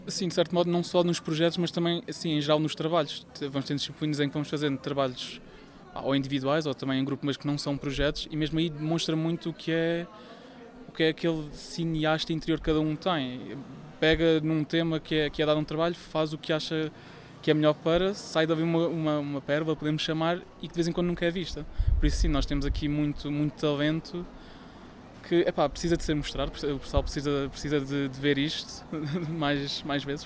Sim, de certo modo, não só nos projetos, mas também, assim, em geral nos trabalhos. Vamos ter disciplinas em que vamos fazendo trabalhos ou individuais ou também em grupo, mas que não são projetos, e mesmo aí demonstra muito o que é aquele cineasta interior que cada um tem. Pega num tema que é dado um trabalho, faz o que acha que é melhor para, sai dali uma pérola, podemos chamar, e que de vez em quando nunca é vista. Por isso sim, nós temos aqui muito talento que precisa de ser mostrado, o pessoal precisa de ver isto mais vezes.